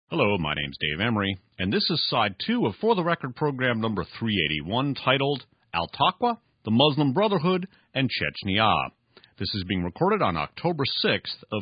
Hello, my name's Dave Emery, and this is Side 2 of For the Record program number 381, titled Al-Taqwa, the Muslim Brotherhood, and Chechnya. This is being recorded on October 6th of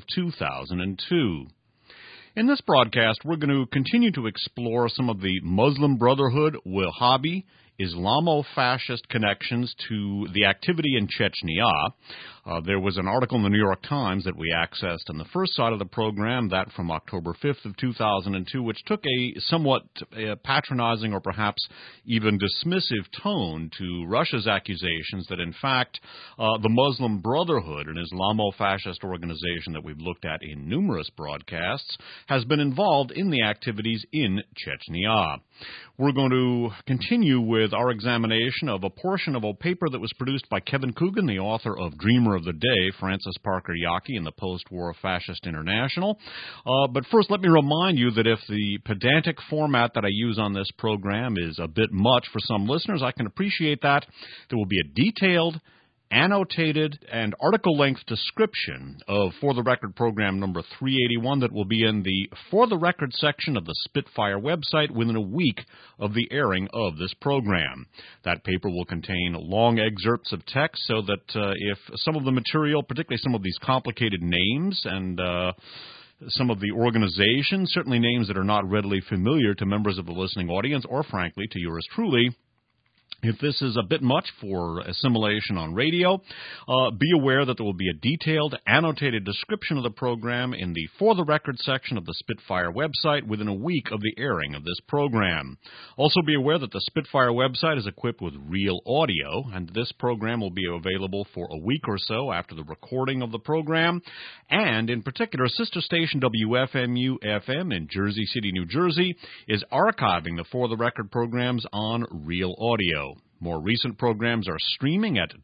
2002. In this broadcast, we're going to continue to explore some of the Muslim Brotherhood, Wahhabi, Islamo-fascist connections to the activity in Chechnya. There was an article in the New York Times that we accessed on the first side of the program, that from October 5th of 2002, which took a somewhat patronizing or perhaps even dismissive tone to Russia's accusations that, in fact, the Muslim Brotherhood, an Islamo-fascist organization that we've looked at in numerous broadcasts, has been involved in the activities in Chechnya. We're going to continue with our examination of a portion of a paper that was produced by Kevin Coogan, the author of Dreamer of the Day, Francis Parker Yockey in the Post-War Fascist International. But first, let me remind you that if the pedantic format that I use on this program is a bit much for some listeners, I can appreciate that. There will be a detailed, annotated, and article-length description of For the Record program number 381 that will be in the For the Record section of the Spitfire website within a week of the airing of this program. That paper will contain long excerpts of text so that if some of the material, particularly some of these complicated names and some of the organizations, certainly names that are not readily familiar to members of the listening audience or, frankly, to yours truly, if this is a bit much for assimilation on radio, be aware that there will be a detailed, annotated description of the program in the For the Record section of the Spitfire website within a week of the airing of this program. Also be aware that the Spitfire website is equipped with real audio, and this program will be available for a week or so after the recording of the program. And, in particular, sister station WFMU-FM in Jersey City, New Jersey, is archiving the For the Record programs on real audio. More recent programs are streaming at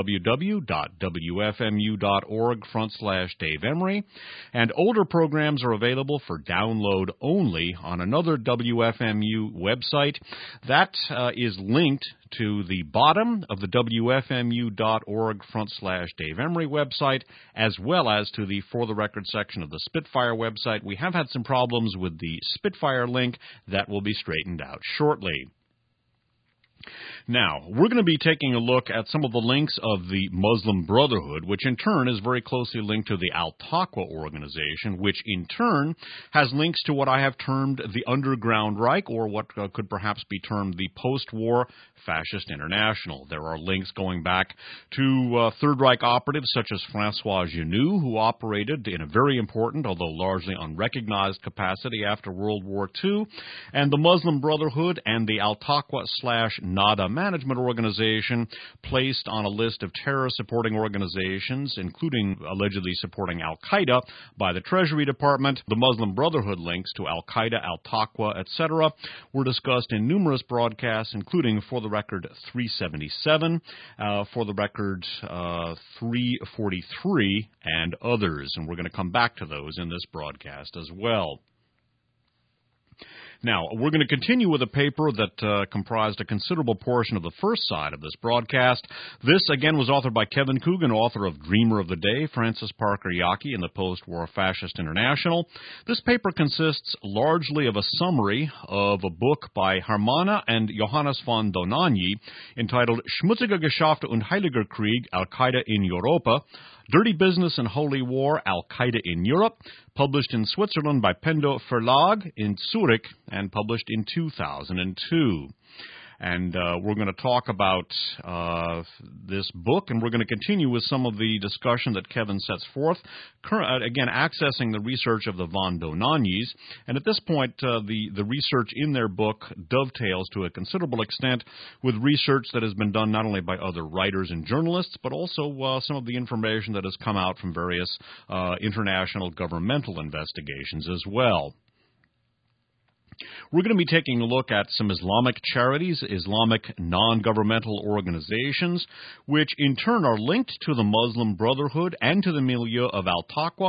www.wfmu.org/Dave Emery, and older programs are available for download only on another WFMU website. That is linked to the bottom of the wfmu.org/Dave Emery website, as well as to the For the Record section of the Spitfire website. We have had some problems with the Spitfire link. That will be straightened out shortly. Now, we're going to be taking a look at some of the links of the Muslim Brotherhood, which in turn is very closely linked to the Al-Taqwa organization, which in turn has links to what I have termed the Underground Reich, or what could perhaps be termed the Post-War Fascist International. There are links going back to Third Reich operatives such as Francois Genoux, who operated in a very important, although largely unrecognized capacity after World War II, and the Muslim Brotherhood and the Al-Taqwa/Nada Management Organization, placed on a list of terror-supporting organizations, including allegedly supporting Al-Qaeda by the Treasury Department. The Muslim Brotherhood links to Al-Qaeda, Al-Taqwa, etc. were discussed in numerous broadcasts, including For the Record 377, For the Record 343, and others. And we're going to come back to those in this broadcast as well. Now, we're going to continue with a paper that comprised a considerable portion of the first side of this broadcast. This, again, was authored by Kevin Coogan, author of Dreamer of the Day, Francis Parker Yockey in the Post-War Fascist International. This paper consists largely of a summary of a book by Hermanna and Johannes von Donanyi entitled Schmutzige Geschäfte und Heiliger Krieg, Al-Qaeda in Europa, Dirty Business and Holy War, Al-Qaeda in Europe, published in Switzerland by Pendo Verlag in Zurich and published in 2002. And we're going to talk about this book, and we're going to continue with some of the discussion that Kevin sets forth, again, accessing the research of the von Donanyis. And at this point, the research in their book dovetails to a considerable extent with research that has been done not only by other writers and journalists, but also some of the information that has come out from various international governmental investigations as well. We're going to be taking a look at some Islamic charities, Islamic non-governmental organizations, which in turn are linked to the Muslim Brotherhood and to the milieu of Al-Taqwa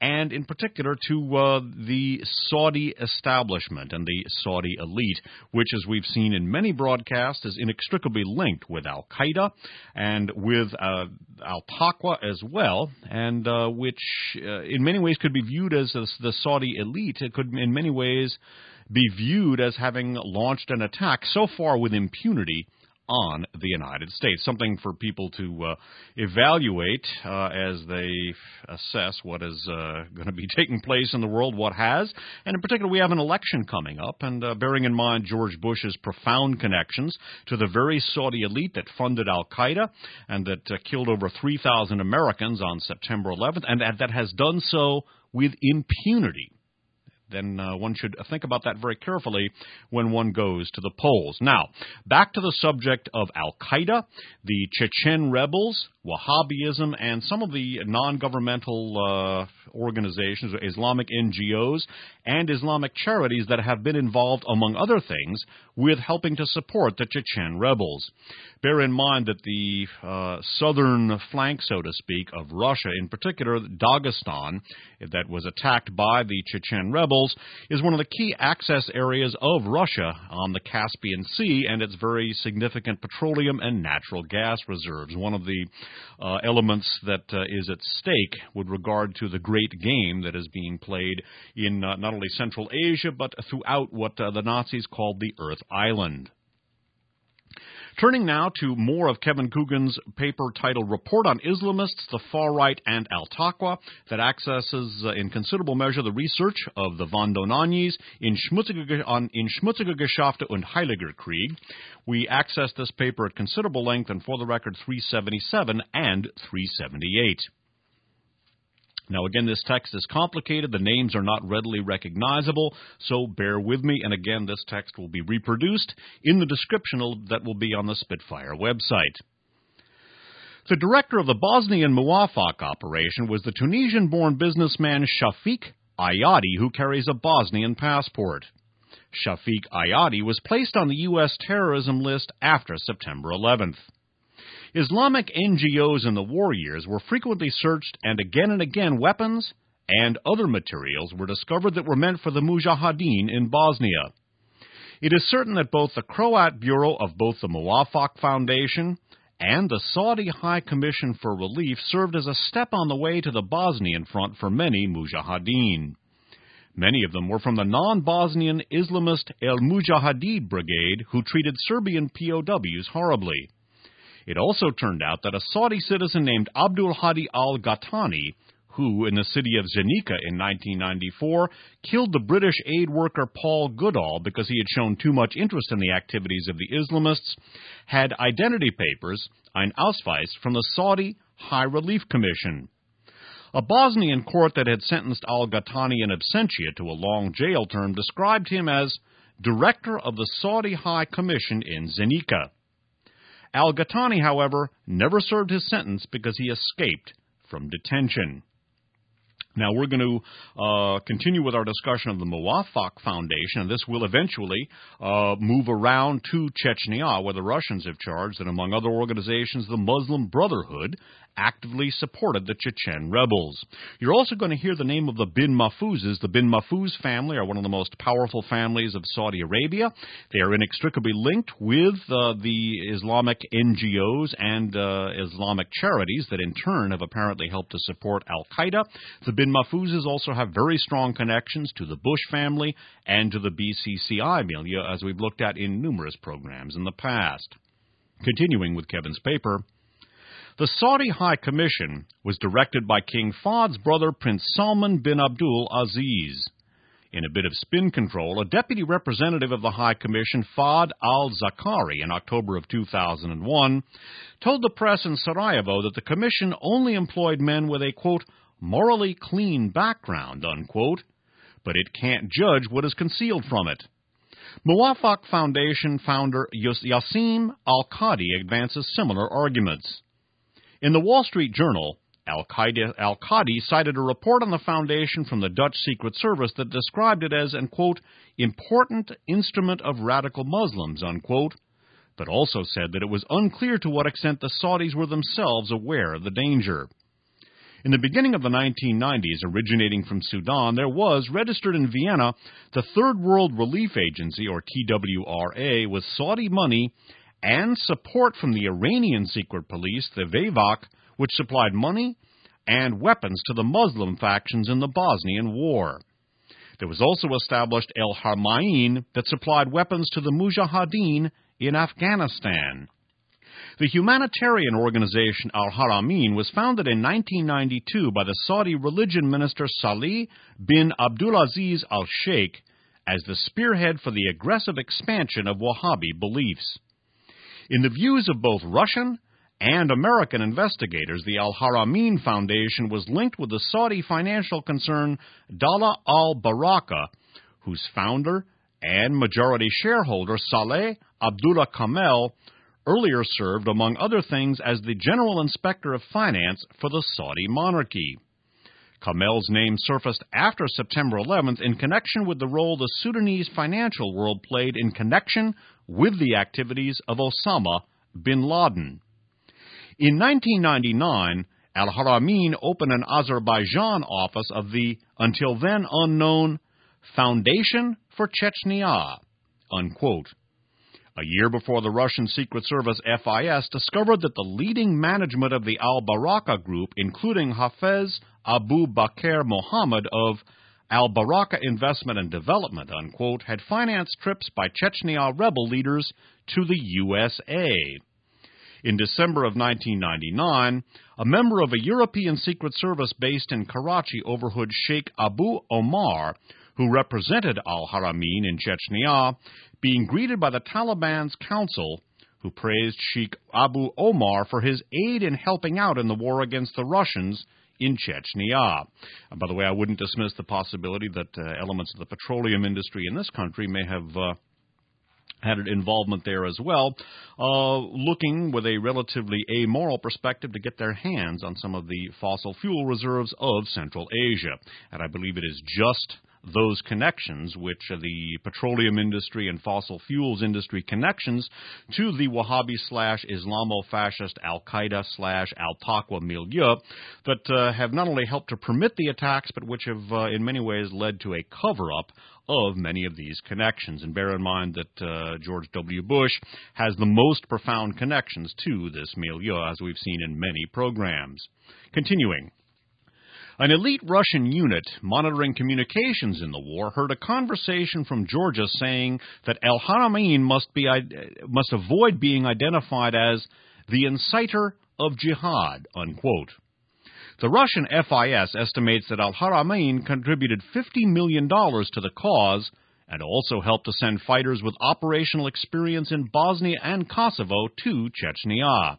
and in particular to the Saudi establishment and the Saudi elite, which, as we've seen in many broadcasts, is inextricably linked with al-Qaeda and with al-Taqwa as well, and which in many ways could be viewed as the Saudi elite. It could in many ways be viewed as having launched an attack so far with impunity on the United States, something for people to evaluate as they assess what is going to be taking place in the world, what has. And in particular, we have an election coming up, and bearing in mind George Bush's profound connections to the very Saudi elite that funded al-Qaeda and that killed over 3,000 Americans on September 11th, and that has done so with impunity, then one should think about that very carefully when one goes to the polls. Now, back to the subject of al-Qaeda, the Chechen rebels, Wahhabism, and some of the non-governmental organizations, Islamic NGOs, and Islamic charities that have been involved, among other things, with helping to support the Chechen rebels. Bear in mind that the southern flank, so to speak, of Russia, in particular Dagestan, that was attacked by the Chechen rebels, is one of the key access areas of Russia on the Caspian Sea and its very significant petroleum and natural gas reserves. One of the elements that is at stake with regard to the great game that is being played in not only Central Asia, but throughout what the Nazis called the Earth Island. Turning now to more of Kevin Coogan's paper titled Report on Islamists, the Far Right, and Al-Taqwa, that accesses in considerable measure the research of the von Donagis in Schmutzige Geschäfte und Heiliger Krieg. We access this paper at considerable length and for the record 377 and 378. Now, again, this text is complicated. The names are not readily recognizable, so bear with me. And again, this text will be reproduced in the description that will be on the Spitfire website. The director of the Bosnian Muwafaq operation was the Tunisian-born businessman Shafiq Ayadi, who carries a Bosnian passport. Shafiq Ayadi was placed on the U.S. terrorism list after September 11th. Islamic NGOs in the war years were frequently searched, and again weapons and other materials were discovered that were meant for the Mujahideen in Bosnia. It is certain that both the Croat Bureau of both the Muwafaq Foundation and the Saudi High Commission for Relief served as a step on the way to the Bosnian front for many Mujahideen. Many of them were from the non-Bosnian Islamist El Mujahideen Brigade, who treated Serbian POWs horribly. It also turned out that a Saudi citizen named Abdul Hadi al-Ghatani, who, in the city of Zenica in 1994, killed the British aid worker Paul Goodall because he had shown too much interest in the activities of the Islamists, had identity papers, ein Ausweis, from the Saudi High Relief Commission. A Bosnian court that had sentenced al-Ghatani in absentia to a long jail term described him as director of the Saudi High Commission in Zenica. Al-Ghatani, however, never served his sentence because he escaped from detention. Now, we're going to continue with our discussion of the Muwafaq Foundation, and this will eventually move around to Chechnya, where the Russians have charged that, among other organizations, the Muslim Brotherhood actively supported the Chechen rebels. You're also going to hear the name of the bin Mahfouzes. The bin Mahfouz family are one of the most powerful families of Saudi Arabia. They are inextricably linked with the Islamic NGOs and Islamic charities that in turn have apparently helped to support al-Qaeda. The bin Mahfouzes also have very strong connections to the Bush family and to the BCCI milieu, as we've looked at in numerous programs in the past. Continuing with Kevin's paper, the Saudi High Commission was directed by King Fahd's brother Prince Salman bin Abdul Aziz. In a bit of spin control, a deputy representative of the High Commission, Fahd al-Zakari, in October of 2001, told the press in Sarajevo that the commission only employed men with a, quote, morally clean background, unquote, but it can't judge what is concealed from it. Muwafaq Foundation founder Yassim Al-Qadi advances similar arguments. In the Wall Street Journal, Al-Qadi cited a report on the foundation from the Dutch Secret Service that described it as an, quote, important instrument of radical Muslims, unquote, but also said that it was unclear to what extent the Saudis were themselves aware of the danger. In the beginning of the 1990s, originating from Sudan, there was, registered in Vienna, the Third World Relief Agency, or TWRA, with Saudi money and support from the Iranian secret police, the Vevak, which supplied money and weapons to the Muslim factions in the Bosnian War. There was also established El Haramain that supplied weapons to the Mujahideen in Afghanistan. The humanitarian organization Al Haramain was founded in 1992 by the Saudi religion minister Salih bin Abdulaziz Al Sheikh as the spearhead for the aggressive expansion of Wahhabi beliefs. In the views of both Russian and American investigators, the Al Haramain Foundation was linked with the Saudi financial concern Dala Al Baraka, whose founder and majority shareholder Saleh Abdullah Kamel earlier served, among other things, as the General Inspector of Finance for the Saudi monarchy. Kamel's name surfaced after September 11th in connection with the role the Sudanese financial world played in connection with the activities of Osama bin Laden. In 1999, Al Haramain opened an Azerbaijan office of the, until then unknown, Foundation for Chechnya, unquote. A year before the Russian Secret Service FIS discovered that the leading management of the Al-Baraka Group, including Hafez Abu Bakr Mohammed of Al-Baraka Investment and Development, unquote, had financed trips by Chechnya rebel leaders to the USA. In December of 1999, a member of a European Secret Service based in Karachi overheard Sheikh Abu Omar, who represented Al-Haramain in Chechnya, being greeted by the Taliban's counsel, who praised Sheikh Abu Omar for his aid in helping out in the war against the Russians in Chechnya. By the way, I wouldn't dismiss the possibility that elements of the petroleum industry in this country may have had an involvement there as well, looking with a relatively amoral perspective to get their hands on some of the fossil fuel reserves of Central Asia. And I believe it is just those connections, which are the petroleum industry and fossil fuels industry connections to the Wahhabi/Islamo-fascist Al-Qaeda/Al-Taqwa milieu that have not only helped to permit the attacks, but which have in many ways led to a cover-up of many of these connections. And bear in mind that George W. Bush has the most profound connections to this milieu, as we've seen in many programs. Continuing. An elite Russian unit monitoring communications in the war heard a conversation from Georgia saying that Al Haramain must avoid being identified as the inciter of jihad, unquote. The Russian FIS estimates that Al Haramain contributed $50 million to the cause and also helped to send fighters with operational experience in Bosnia and Kosovo to Chechnya.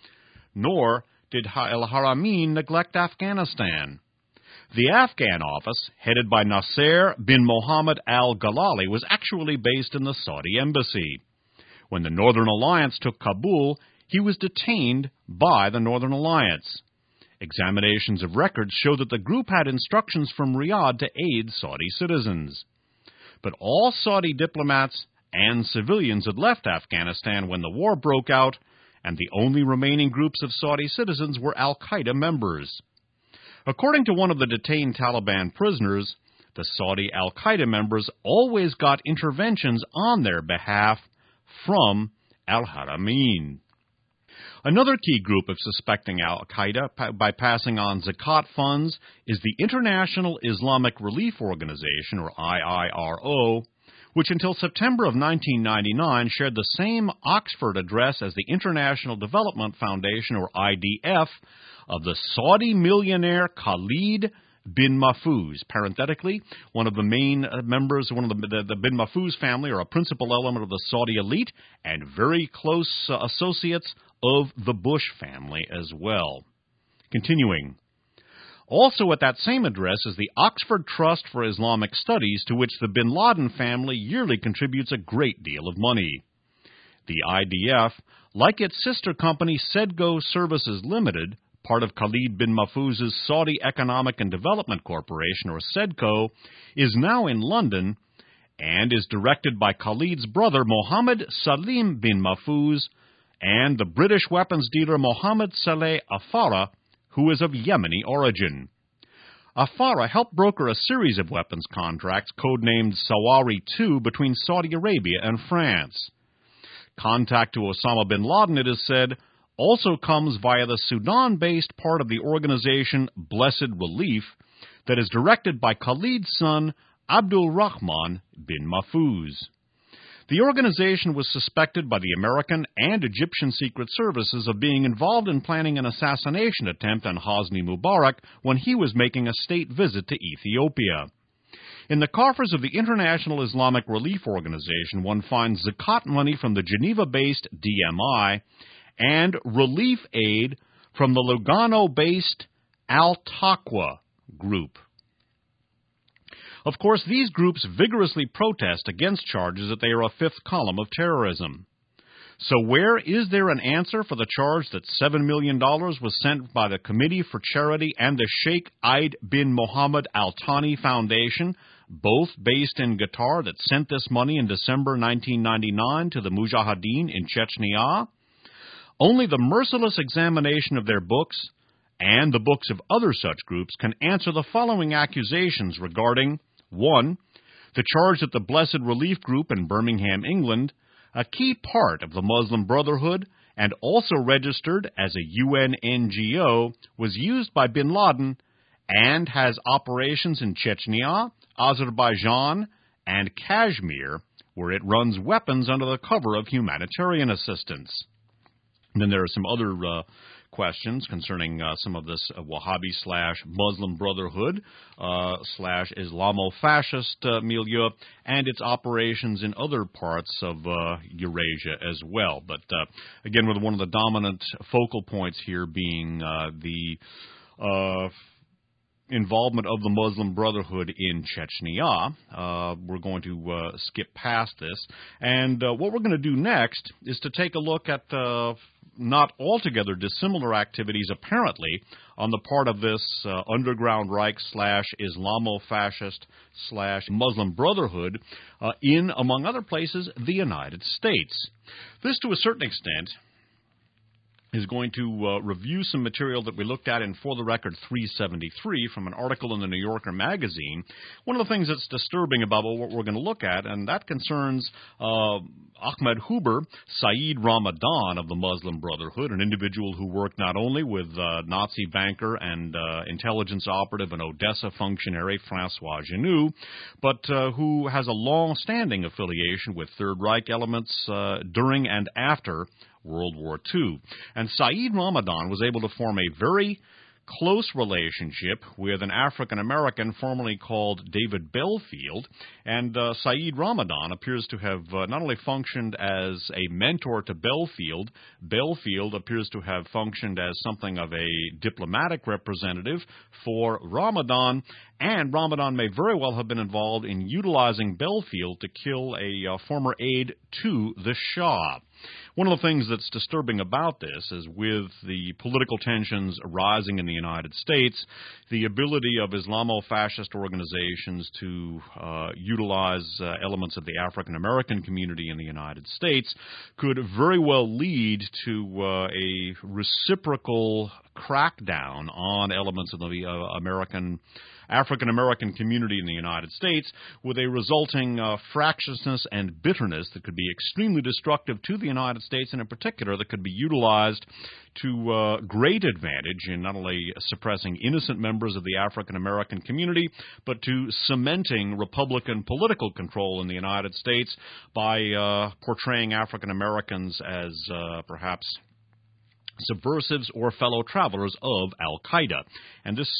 Nor did Al Haramain neglect Afghanistan. The Afghan office, headed by Nasser bin Mohammed al-Galali, was actually based in the Saudi embassy. When the Northern Alliance took Kabul, he was detained by the Northern Alliance. Examinations of records show that the group had instructions from Riyadh to aid Saudi citizens. But all Saudi diplomats and civilians had left Afghanistan when the war broke out, and the only remaining groups of Saudi citizens were al-Qaeda members. According to one of the detained Taliban prisoners, the Saudi al-Qaeda members always got interventions on their behalf from al-Haramain. Another key group of suspecting al-Qaeda by passing on zakat funds is the International Islamic Relief Organization, or IIRO, which until September of 1999 shared the same Oxford address as the International Development Foundation, or IDF, of the Saudi millionaire Khalid bin Mahfouz. Parenthetically, one of the main members, one of the bin Mahfouz family, are a principal element of the Saudi elite and very close associates of the Bush family as well. Continuing. Also at that same address is the Oxford Trust for Islamic Studies, to which the bin Laden family yearly contributes a great deal of money. The IDF, like its sister company Sedco Services Limited, part of Khalid bin Mahfouz's Saudi Economic and Development Corporation, or Sedco, is now in London and is directed by Khalid's brother Mohammed Salim bin Mahfouz and the British weapons dealer Mohammed Saleh Afara, who is of Yemeni origin. Afara helped broker a series of weapons contracts codenamed Sawari II between Saudi Arabia and France. Contact to Osama bin Laden, it is said, also comes via the Sudan-based part of the organization Blessed Relief that is directed by Khalid's son, Abdul Rahman bin Mahfouz. The organization was suspected by the American and Egyptian Secret Services of being involved in planning an assassination attempt on Hosni Mubarak when he was making a state visit to Ethiopia. In the coffers of the International Islamic Relief Organization, one finds zakat money from the Geneva-based DMI and relief aid from the Lugano-based Al-Taqwa group. Of course, these groups vigorously protest against charges that they are a fifth column of terrorism. So where is there an answer for the charge that $7 million was sent by the Committee for Charity and the Sheikh Eid bin Mohammed Al Thani Foundation, both based in Qatar, that sent this money in December 1999 to the Mujahideen in Chechnya? Only the merciless examination of their books and the books of other such groups can answer the following accusations regarding 1. The charge that the Blessed Relief Group in Birmingham, England, a key part of the Muslim Brotherhood and also registered as a UN NGO, was used by bin Laden and has operations in Chechnya, Azerbaijan, and Kashmir, where it runs weapons under the cover of humanitarian assistance. And then there are some other questions concerning some of this Wahhabi/Muslim Brotherhood / Islamo-fascist milieu and its operations in other parts of Eurasia as well. But again, with one of the dominant focal points here being the involvement of the Muslim Brotherhood in Chechnya. We're going to skip past this. And what we're going to do next is to take a look at not altogether dissimilar activities, apparently, on the part of this underground Reich / Islamo-fascist / Muslim Brotherhood in, among other places, the United States. This, to a certain extent, is going to review some material that we looked at in For the Record 373 from an article in the New Yorker magazine. One of the things that's disturbing about what we're going to look at, and that concerns Ahmed Huber, Saeed Ramadan of the Muslim Brotherhood, an individual who worked not only with Nazi banker and intelligence operative and Odessa functionary Francois Genoux, but who has a long-standing affiliation with Third Reich elements during and after World War II. And Saeed Ramadan was able to form a very close relationship with an African-American formerly called David Belfield, and Saeed Ramadan appears to have not only functioned as a mentor to Belfield, Belfield appears to have functioned as something of a diplomatic representative for Ramadan, and Ramadan may very well have been involved in utilizing Belfield to kill a former aide to the Shah. One of the things that's disturbing about this is with the political tensions rising in the United States, the ability of Islamo-fascist organizations to utilize elements of the African-American community in the United States could very well lead to a reciprocal crackdown on elements of the African-American community in the United States, with a resulting fractiousness and bitterness that could be extremely destructive to the United States, and in particular that could be utilized to great advantage in not only suppressing innocent members of the African-American community, but to cementing Republican political control in the United States by portraying African-Americans as perhaps subversives or fellow travelers of Al-Qaeda. And this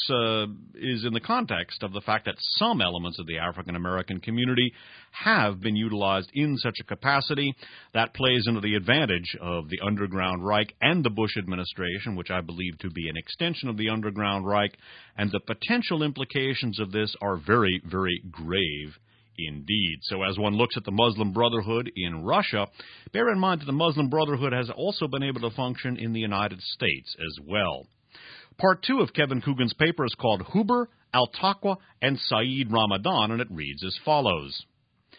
is in the context of the fact that some elements of the African-American community have been utilized in such a capacity. That plays into the advantage of the Underground Reich and the Bush administration, which I believe to be an extension of the Underground Reich, and the potential implications of this are very, very grave indeed. So as one looks at the Muslim Brotherhood in Russia, bear in mind that the Muslim Brotherhood has also been able to function in the United States as well. Part 2 of Kevin Coogan's paper is called Huber, Al-Taqwa, and Saeed Ramadan, and it reads as follows.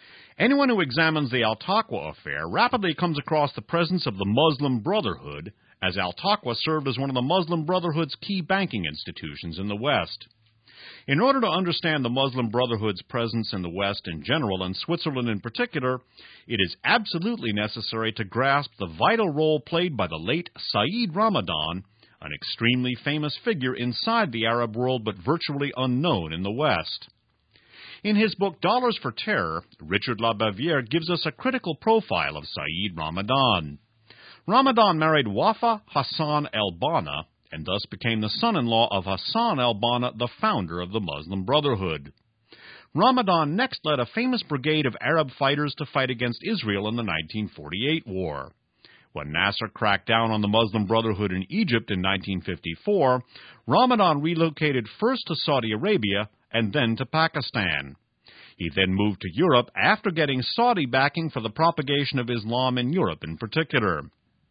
Anyone who examines the Al-Taqwa affair rapidly comes across the presence of the Muslim Brotherhood as Al-Taqwa served as one of the Muslim Brotherhood's key banking institutions in the West. In order to understand the Muslim Brotherhood's presence in the West in general, and Switzerland in particular, it is absolutely necessary to grasp the vital role played by the late Sayyid Ramadan, an extremely famous figure inside the Arab world but virtually unknown in the West. In his book Dollars for Terror, Richard Labaviere gives us a critical profile of Sayyid Ramadan. Ramadan married Wafa Hassan el-Banna, and thus became the son-in-law of Hassan al-Banna, the founder of the Muslim Brotherhood. Ramadan next led a famous brigade of Arab fighters to fight against Israel in the 1948 war. When Nasser cracked down on the Muslim Brotherhood in Egypt in 1954, Ramadan relocated first to Saudi Arabia and then to Pakistan. He then moved to Europe after getting Saudi backing for the propagation of Islam in Europe in particular.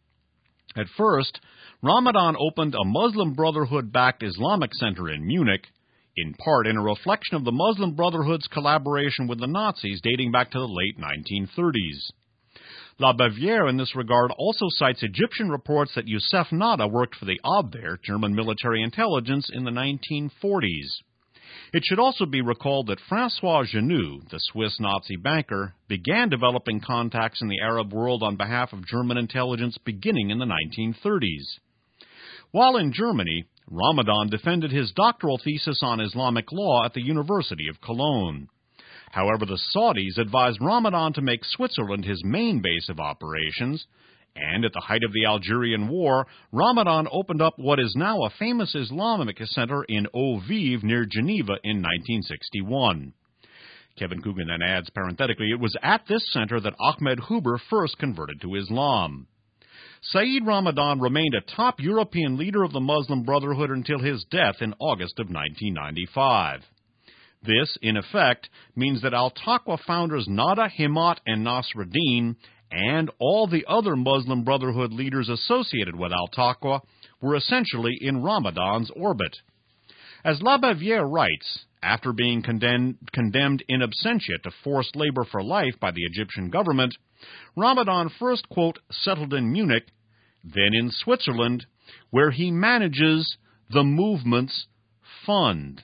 At first, Ramadan opened a Muslim Brotherhood-backed Islamic center in Munich, in part in a reflection of the Muslim Brotherhood's collaboration with the Nazis dating back to the late 1930s. Labaviere in this regard also cites Egyptian reports that Youssef Nada worked for the Abwehr, German military intelligence, in the 1940s. It should also be recalled that François Genoux, the Swiss Nazi banker, began developing contacts in the Arab world on behalf of German intelligence beginning in the 1930s. While in Germany, Ramadan defended his doctoral thesis on Islamic law at the University of Cologne. However, the Saudis advised Ramadan to make Switzerland his main base of operations, and at the height of the Algerian War, Ramadan opened up what is now a famous Islamic center in Eau Vive near Geneva in 1961. Kevin Coogan then adds, parenthetically, it was at this center that Ahmed Huber first converted to Islam. Sayyid Ramadan remained a top European leader of the Muslim Brotherhood until his death in August of 1995. This, in effect, means that Al-Taqwa founders Nada, Himat, and Nasruddin, and all the other Muslim Brotherhood leaders associated with Al-Taqwa, were essentially in Ramadan's orbit. As Labaviere writes, after being condemned in absentia to forced labor for life by the Egyptian government, Ramadan first, quote, settled in Munich, then in Switzerland, where he manages the movement's fund.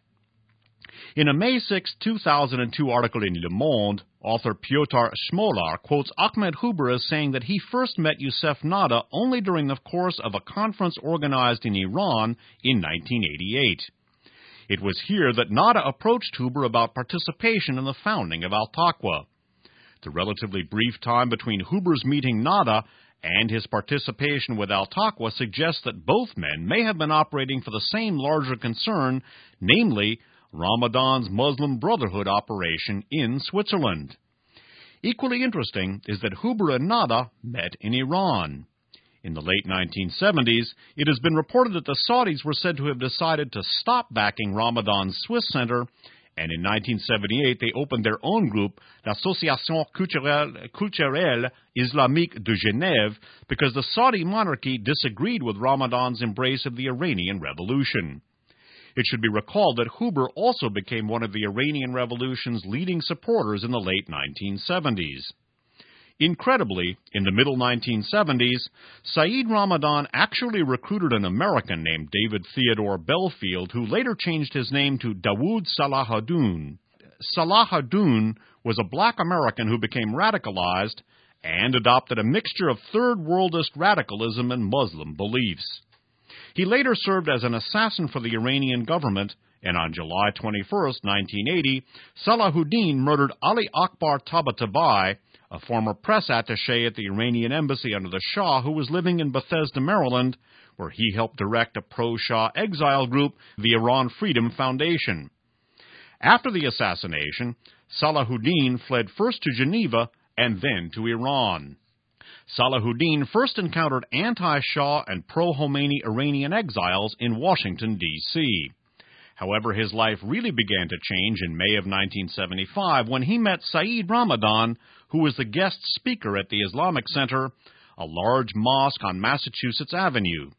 In a May 6, 2002 article in Le Monde, author Piotr Smolar quotes Ahmed Huber as saying that he first met Youssef Nada only during the course of a conference organized in Iran in 1988. It was here that Nada approached Huber about participation in the founding of Al-Taqwa. The relatively brief time between Huber's meeting Nada and his participation with Al-Taqwa suggests that both men may have been operating for the same larger concern, namely Ramadan's Muslim Brotherhood operation in Switzerland. Equally interesting is that Huber and Nada met in Iran. In the late 1970s, it has been reported that the Saudis were said to have decided to stop backing Ramadan's Swiss center, and in 1978 they opened their own group, l'Association Culturelle Islamique de Genève, because the Saudi monarchy disagreed with Ramadan's embrace of the Iranian Revolution. It should be recalled that Huber also became one of the Iranian Revolution's leading supporters in the late 1970s. Incredibly, in the middle 1970s, Sayyid Ramadan actually recruited an American named David Theodore Belfield, who later changed his name to Dawood Salahuddin. Salahuddin was a black American who became radicalized and adopted a mixture of Third Worldist radicalism and Muslim beliefs. He later served as an assassin for the Iranian government, and on July 21, 1980, Salahuddin murdered Ali Akbar Tabatabai, a former press attaché at the Iranian embassy under the Shah who was living in Bethesda, Maryland, where he helped direct a pro-Shah exile group, the Iran Freedom Foundation. After the assassination, Salahuddin fled first to Geneva and then to Iran. Salahuddin first encountered anti-Shah and pro-Khomeini Iranian exiles in Washington, D.C. However, his life really began to change in May of 1975 when he met Sayyid Ramadan, who was the guest speaker at the Islamic Center, a large mosque on Massachusetts Avenue.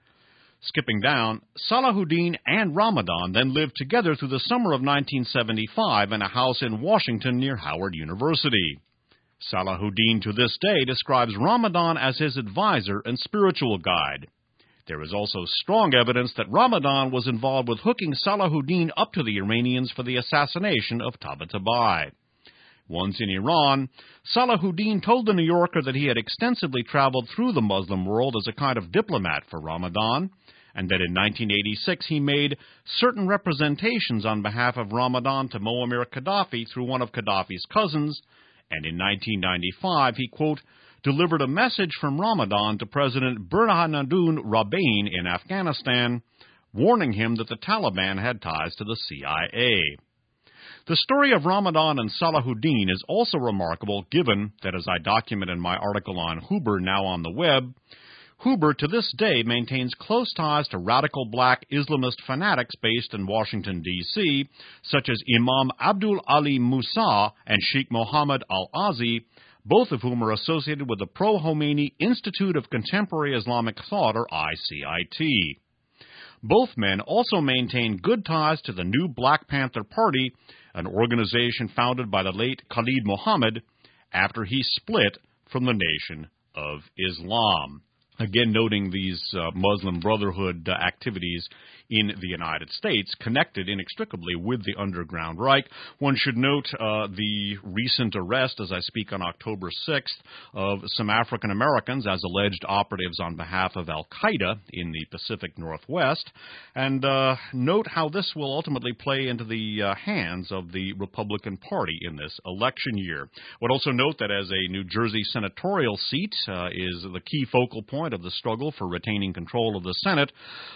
Skipping down, Salahuddin and Ramadan then lived together through the summer of 1975 in a house in Washington near Howard University. Salahuddin to this day describes Ramadan as his advisor and spiritual guide. There is also strong evidence that Ramadan was involved with hooking Salahuddin up to the Iranians for the assassination of Tabatabai. Once in Iran, Salahuddin told the New Yorker that he had extensively traveled through the Muslim world as a kind of diplomat for Ramadan, and that in 1986 he made certain representations on behalf of Ramadan to Muammar Gaddafi through one of Gaddafi's cousins, and in 1995 he, quote, delivered a message from Ramadan to President Burhanuddin Rabin in Afghanistan, warning him that the Taliban had ties to the CIA. The story of Ramadan and Salahuddin is also remarkable given that, as I document in my article on Huber, now on the web, Huber to this day maintains close ties to radical black Islamist fanatics based in Washington, D.C., such as Imam Abdul Ali Musa and Sheikh Mohammed Al-Azi, both of whom are associated with the Pro-Khomeini Institute of Contemporary Islamic Thought, or ICIT. Both men also maintain good ties to the new Black Panther Party, an organization founded by the late Khalid Mohammed after he split from the Nation of Islam. Again, noting these Muslim Brotherhood activities in the United States connected inextricably with the Underground Reich. One should note the recent arrest, as I speak on October 6th, of some African Americans as alleged operatives on behalf of Al-Qaeda in the Pacific Northwest, and note how this will ultimately play into the hands of the Republican Party in this election year. I would also note that as a New Jersey senatorial seat is the key focal point of the struggle for retaining control of the Senate,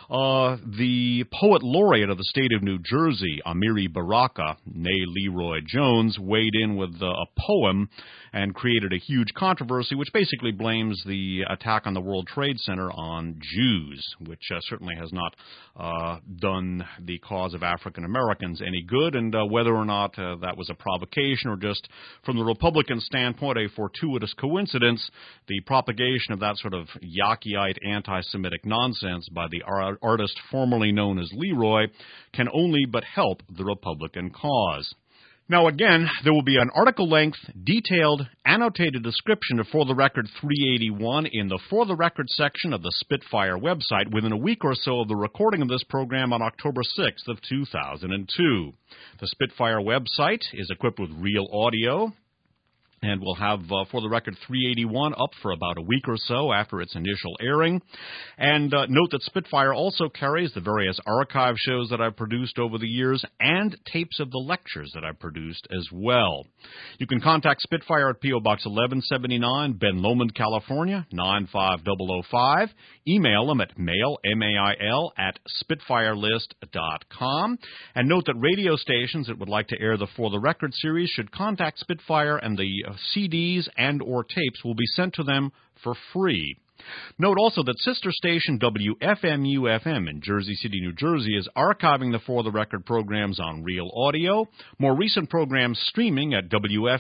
the poet laureate of the state of New Jersey, Amiri Baraka, née Leroy Jones, weighed in with a poem and created a huge controversy, which basically blames the attack on the World Trade Center on Jews, which certainly has not done the cause of African Americans any good, and whether or not that was a provocation or just, from the Republican standpoint, a fortuitous coincidence, the propagation of that sort of Yakiite anti-Semitic nonsense by the artist formerly known as Leroy can only but help the Republican cause. Now again, there will be an article-length, detailed, annotated description of For the Record 381 in the For the Record section of the Spitfire website within a week or so of the recording of this program on October 6th of 2002. The Spitfire website is equipped with real audio, and we'll have For the Record 381 up for about a week or so after its initial airing. And note that Spitfire also carries the various archive shows that I've produced over the years and tapes of the lectures that I've produced as well. You can contact Spitfire at P.O. Box 1179, Ben Lomond, California, 95005. Email them at mail, M-A-I-L, at spitfirelist.com. And note that radio stations that would like to air the For the Record series should contact Spitfire, and the CDs and or tapes will be sent to them for free. Note also that sister station WFMU-FM in Jersey City, New Jersey is archiving the For the Record programs on Real Audio. More recent programs streaming at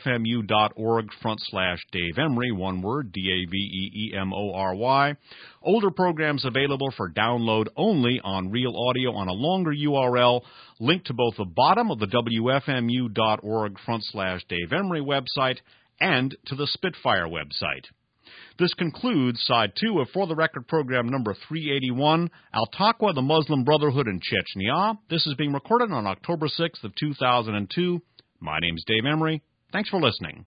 WFMU.org/Dave Emory, one word, DAVEEMORY. Older programs available for download only on Real Audio on a longer URL linked to both the bottom of the WFMU.org/Dave Emory website and to the Spitfire website. This concludes Side 2 of For the Record program number 381, Al-Taqwa, the Muslim Brotherhood in Chechnya. This is being recorded on October 6th of 2002. My name's Dave Emory. Thanks for listening.